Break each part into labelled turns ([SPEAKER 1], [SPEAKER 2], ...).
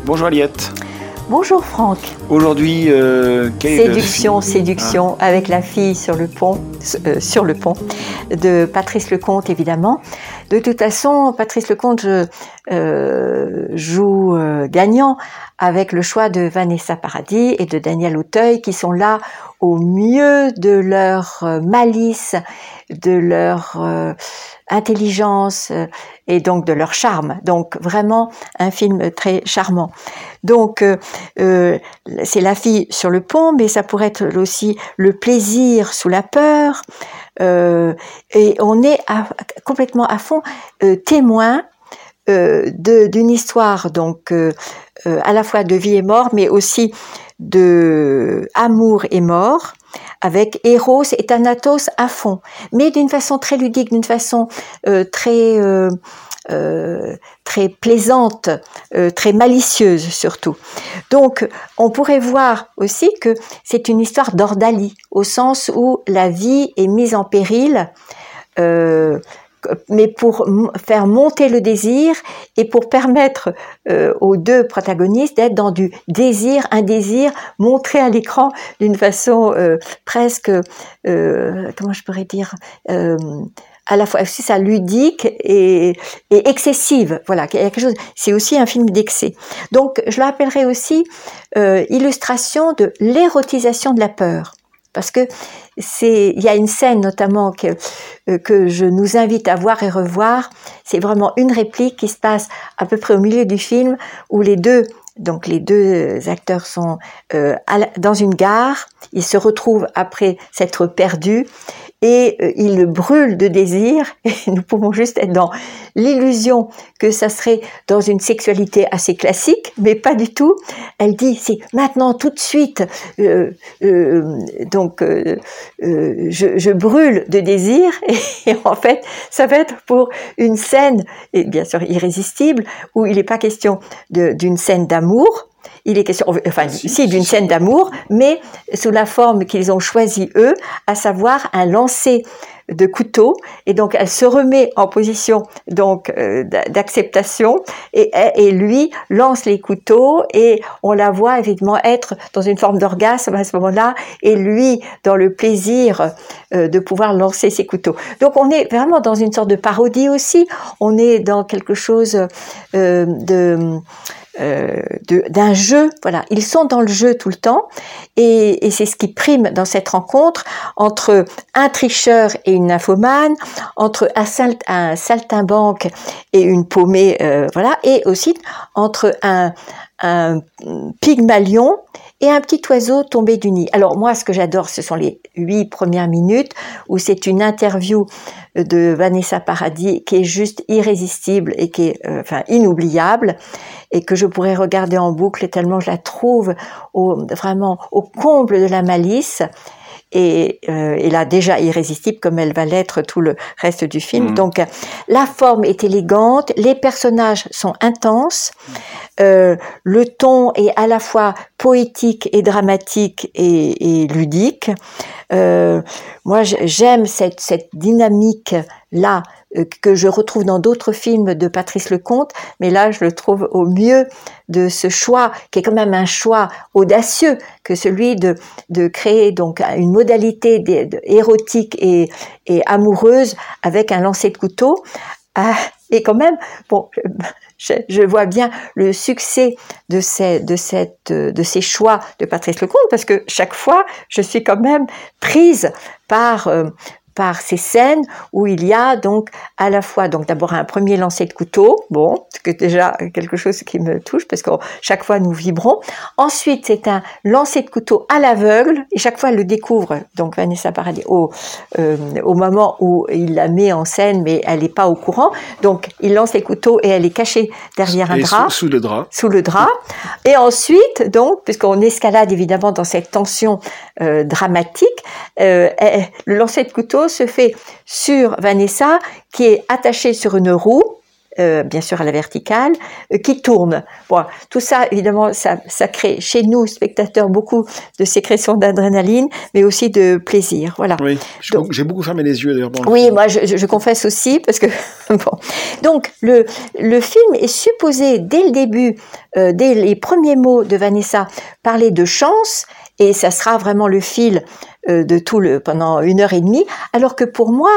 [SPEAKER 1] Bonjour Aliette.
[SPEAKER 2] Bonjour Franck.
[SPEAKER 1] Aujourd'hui,
[SPEAKER 2] Séduction, avec la fille sur le pont de Patrice Lecomte évidemment. De toute façon, Patrice Lecomte joue gagnant avec le choix de Vanessa Paradis et de Daniel Auteuil qui sont là au mieux de leur malice, de leur intelligence et donc de leur charme. Donc vraiment un film très charmant. Donc c'est la fille sur le pont, mais ça pourrait être aussi le plaisir sous la peur. Et on est complètement à fond témoin d'une histoire donc à la fois de vie et mort, mais aussi de amour et mort, avec Eros et Thanatos à fond, mais d'une façon très ludique, d'une façon très plaisante, très malicieuse surtout. Donc, on pourrait voir aussi que c'est une histoire d'ordalie, au sens où la vie est mise en péril, mais pour faire monter le désir et pour permettre aux deux protagonistes d'être dans du désir, un désir montré à l'écran d'une façon presque, comment je pourrais dire, à la fois aussi ça ludique et excessive. Voilà, quelque chose. C'est aussi un film d'excès. Donc, je l'appellerais aussi illustration de l'érotisation de la peur. Parce que il y a une scène notamment que je nous invite à voir et revoir. C'est vraiment une réplique qui se passe à peu près au milieu du film où les deux acteurs sont dans une gare. Ils se retrouvent après s'être perdus et ils brûlent de désir. Et nous pouvons juste être dans l'illusion que ça serait dans une sexualité assez classique, mais pas du tout. Elle dit c'est maintenant tout de suite. Je brûle de désir et en fait ça va être pour une scène et bien sûr irrésistible où il n'est pas question d'une scène d'amour. Il est question, d'une scène d'amour, mais sous la forme qu'ils ont choisi eux, à savoir un lancer de couteau, et donc elle se remet en position donc d'acceptation et lui lance les couteaux et on la voit évidemment être dans une forme d'orgasme à ce moment-là et lui dans le plaisir de pouvoir lancer ses couteaux. Donc on est vraiment dans une sorte de parodie aussi, on est dans quelque chose d'un jeu, voilà, ils sont dans le jeu tout le temps et c'est ce qui prime dans cette rencontre entre un tricheur et une nymphomane, entre un saltimbanque et une paumée, voilà, et aussi entre un Pygmalion et un petit oiseau tombé du nid. Alors moi, ce que j'adore, ce sont les 8 premières minutes où c'est une interview de Vanessa Paradis qui est juste irrésistible et qui est inoubliable et que je pourrais regarder en boucle tellement je la trouve vraiment au comble de la malice. Et là déjà irrésistible comme elle va l'être tout le reste du film. Donc la forme est élégante, les personnages sont intenses, le ton est à la fois poétique et dramatique et ludique. Moi j'aime cette dynamique là que je retrouve dans d'autres films de Patrice Lecomte, mais là je le trouve au mieux de ce choix qui est quand même un choix audacieux que celui de créer donc une modalité érotique et amoureuse avec un lancer de couteau. Et quand même, bon, je vois bien le succès de ces choix de Patrice Lecomte parce que chaque fois je suis quand même prise par ces scènes où il y a donc à la fois donc d'abord un premier lancer de couteau, bon, c'est déjà quelque chose qui me touche parce que chaque fois nous vibrons. Ensuite, c'est un lancer de couteau à l'aveugle et chaque fois elle le découvre donc Vanessa Paradis au moment où il la met en scène, mais elle n'est pas au courant. Donc il lance les couteaux et elle est cachée derrière un drap,
[SPEAKER 1] sous le drap.
[SPEAKER 2] Sous le drap. Et ensuite, donc, puisqu'on escalade évidemment dans cette tension dramatique, le lancer de couteau se fait sur Vanessa qui est attachée sur une roue bien sûr à la verticale, qui tourne. Bon, tout ça, évidemment, ça crée chez nous, spectateurs, beaucoup de sécrétion d'adrénaline, mais aussi de plaisir. Voilà.
[SPEAKER 1] Oui, j'ai beaucoup fermé les yeux d'ailleurs.
[SPEAKER 2] Oui, moi je confesse aussi, parce que bon. Donc le film est supposé dès le début, dès les premiers mots de Vanessa, parler de chance, et ça sera vraiment le fil de pendant 1h30, alors que pour moi,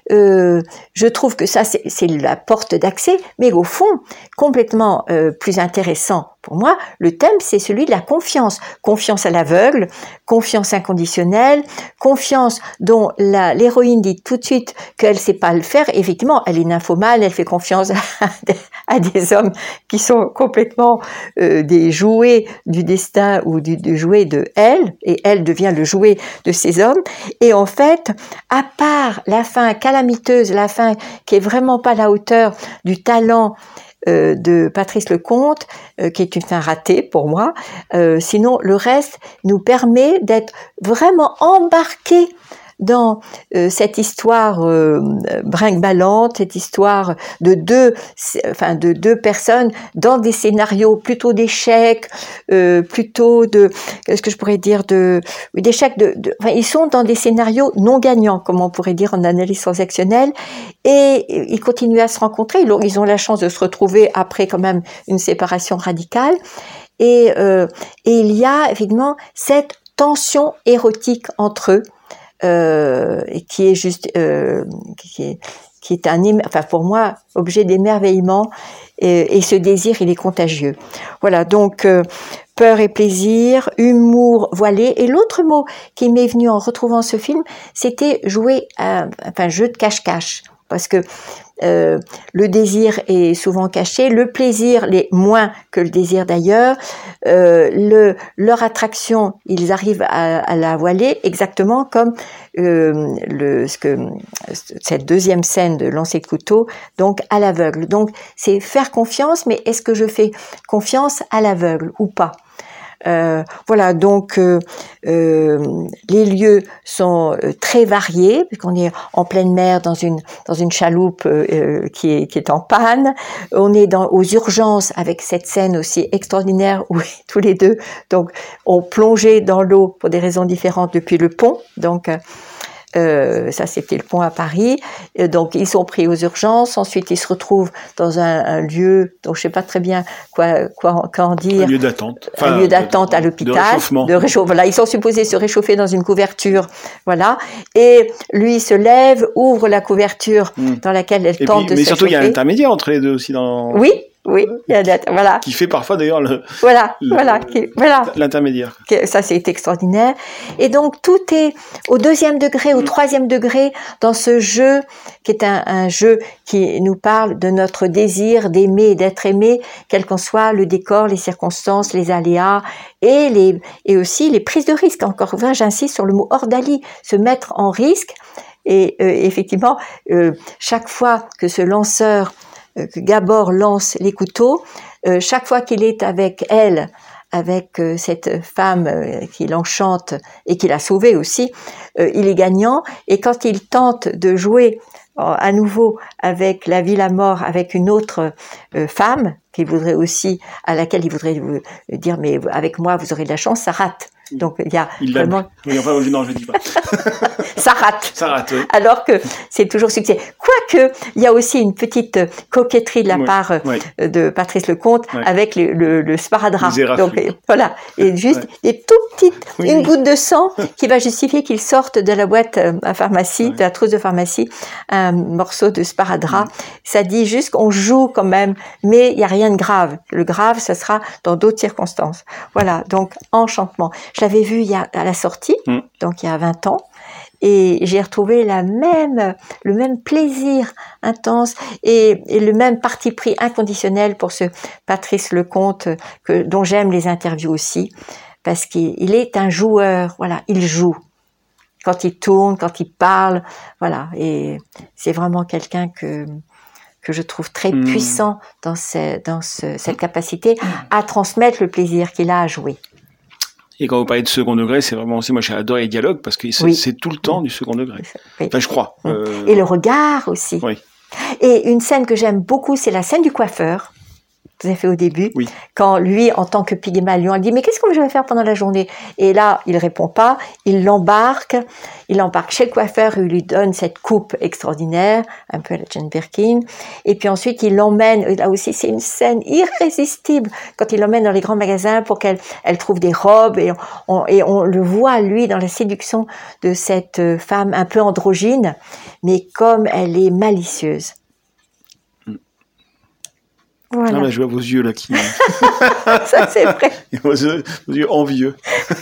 [SPEAKER 2] je trouve que ça c'est la porte d'accès, mais au fond, complètement plus intéressant pour moi, le thème c'est celui de la confiance. Confiance à l'aveugle, confiance inconditionnelle, confiance dont l'héroïne dit tout de suite qu'elle sait pas le faire. Effectivement, elle est nymphomane, elle fait confiance à des hommes qui sont complètement des jouets du destin ou du jouet de elle, et elle devient le jouet de ces hommes. Et en fait, à part la fin calamiteuse, la fin qui est vraiment pas à la hauteur du talent de Patrice Lecomte, qui est une fin ratée pour moi, sinon le reste nous permet d'être vraiment embarqués dans cette histoire brinque-ballante, cette histoire de deux personnes dans des scénarios plutôt d'échecs, plutôt de, qu'est-ce que je pourrais dire, d'échecs, enfin, ils sont dans des scénarios non gagnants, comme on pourrait dire en analyse transactionnelle, et ils continuent à se rencontrer. Ils ont la chance de se retrouver après quand même une séparation radicale, et il y a effectivement cette tension érotique entre eux, et qui est juste qui est enfin pour moi objet d'émerveillement, et ce désir il est contagieux. Voilà, donc peur et plaisir, humour voilé. Et l'autre mot qui m'est venu en retrouvant ce film, c'était jeu de cache-cache, parce que le désir est souvent caché, le plaisir l'est moins que le désir d'ailleurs, leur attraction, ils arrivent à la voiler, exactement comme cette deuxième scène de lancer de couteau, donc à l'aveugle. Donc c'est faire confiance, mais est-ce que je fais confiance à l'aveugle ou pas? Voilà, donc les lieux sont très variés, puisqu'on est en pleine mer dans une chaloupe qui est en panne. On est aux urgences avec cette scène aussi extraordinaire où tous les deux donc ont plongé dans l'eau pour des raisons différentes depuis le pont. Donc ça c'était le pont à Paris. Donc ils sont pris aux urgences. Ensuite ils se retrouvent dans un lieu dont je sais pas très bien quoi en dire.
[SPEAKER 1] Un lieu d'attente.
[SPEAKER 2] Un lieu d'attente à l'hôpital. De réchauffement. Voilà, ils sont supposés se réchauffer dans une couverture. Voilà. Et lui se lève, ouvre la couverture dans laquelle elle tente de se réchauffer.
[SPEAKER 1] Mais surtout il y a un intermédiaire entre les deux aussi dans.
[SPEAKER 2] Oui, voilà.
[SPEAKER 1] Qui fait parfois d'ailleurs l'intermédiaire.
[SPEAKER 2] Ça, c'est extraordinaire. Et donc, tout est au 2e degré, au 3e degré dans ce jeu, qui est un jeu qui nous parle de notre désir d'aimer et d'être aimé, quel qu'en soit le décor, les circonstances, les aléas, et aussi les prises de risque. Encore une fois, j'insiste sur le mot ordalie, se mettre en risque. Et effectivement, chaque fois que ce lanceur, que Gabor lance les couteaux, chaque fois qu'il est avec elle, avec cette femme qui l'enchante et qui l'a sauvée aussi, il est gagnant. Et quand il tente de jouer à nouveau avec la vie, la mort, avec une autre femme à laquelle il voudrait dire mais avec moi vous aurez de la chance, ça rate. Donc il y a vraiment.
[SPEAKER 1] Oui, enfin, non, je dis pas.
[SPEAKER 2] Ça rate.
[SPEAKER 1] Ça rate, oui.
[SPEAKER 2] Alors que c'est toujours succès. Quoique, il y a aussi une petite coquetterie de la part de Patrice Lecomte avec le sparadrap. Donc voilà, et juste des tout petites, une goutte de sang qui va justifier qu'il sorte de la boîte à pharmacie, de la trousse de pharmacie, un morceau de sparadrap. Ça dit juste qu'on joue quand même, mais il y a rien de grave. Le grave, ça sera dans d'autres circonstances. Voilà, donc enchantement. Je l'avais vu à la sortie, donc il y a 20 ans, et j'ai retrouvé le même plaisir intense et le même parti pris inconditionnel pour ce Patrice Lecomte, dont j'aime les interviews aussi, parce qu'il est un joueur, voilà, il joue. Quand il tourne, quand il parle, voilà, et c'est vraiment quelqu'un que je trouve très puissant dans cette capacité à transmettre le plaisir qu'il a à jouer.
[SPEAKER 1] Et quand vous parlez de second degré, c'est vraiment aussi, moi j'ai adoré les dialogues parce que c'est tout le temps du second degré. Enfin, je crois.
[SPEAKER 2] Et le regard aussi.
[SPEAKER 1] Oui.
[SPEAKER 2] Et une scène que j'aime beaucoup, c'est la scène du coiffeur. Vous avez fait au début,
[SPEAKER 1] Oui.
[SPEAKER 2] quand lui, en tant que Pygmalion, il dit « Mais qu'est-ce que je vais faire pendant la journée ?» Et là, il répond pas, il l'embarque chez le coiffeur, il lui donne cette coupe extraordinaire, un peu à la Jane Birkin, et puis ensuite, il l'emmène, là aussi, c'est une scène irrésistible, quand il l'emmène dans les grands magasins pour qu'elle trouve des robes, et on le voit, lui, dans la séduction de cette femme un peu androgyne, mais comme elle est malicieuse. Voilà.
[SPEAKER 1] Ah bah, je vois vos yeux là qui...
[SPEAKER 2] Ça, c'est vrai.
[SPEAKER 1] vos yeux envieux.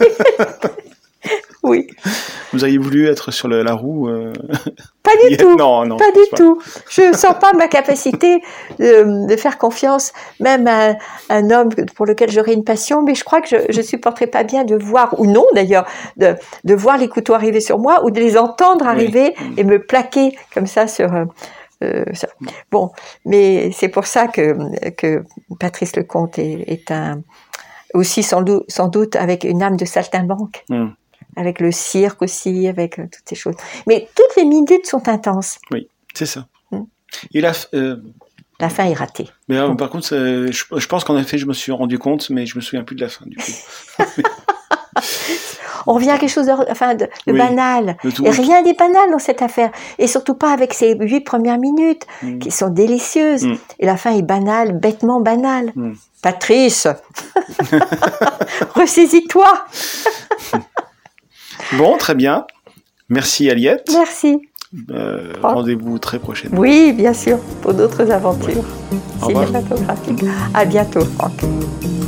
[SPEAKER 2] Oui.
[SPEAKER 1] Vous auriez voulu être sur la roue
[SPEAKER 2] Pas du tout.
[SPEAKER 1] Non,
[SPEAKER 2] pas du tout. Je sens pas ma capacité de faire confiance, même à un homme pour lequel j'aurais une passion, mais je crois que je supporterais pas bien de voir, ou non d'ailleurs, de voir les couteaux arriver sur moi, ou de les entendre arriver et me plaquer comme ça sur... ça. Bon, mais c'est pour ça que Patrice Lecomte est aussi sans doute avec une âme de saltimbanque, avec le cirque aussi, avec toutes ces choses. Mais toutes les minutes sont intenses.
[SPEAKER 1] Oui, c'est ça. Et la
[SPEAKER 2] fin est ratée.
[SPEAKER 1] Mais par contre, je pense qu'en effet, je me suis rendu compte, mais je me souviens plus de la fin du coup.
[SPEAKER 2] On revient à quelque chose de banal. Et rien n'est banal dans cette affaire. Et surtout pas avec ces 8 premières minutes qui sont délicieuses. Et la fin est banale, bêtement banale. Patrice, ressaisis-toi.
[SPEAKER 1] Bon, très bien. Merci Aliette.
[SPEAKER 2] Merci.
[SPEAKER 1] Rendez-vous très prochainement.
[SPEAKER 2] Oui, bien sûr, pour d'autres aventures
[SPEAKER 1] cinématographiques.
[SPEAKER 2] À bientôt, Franck.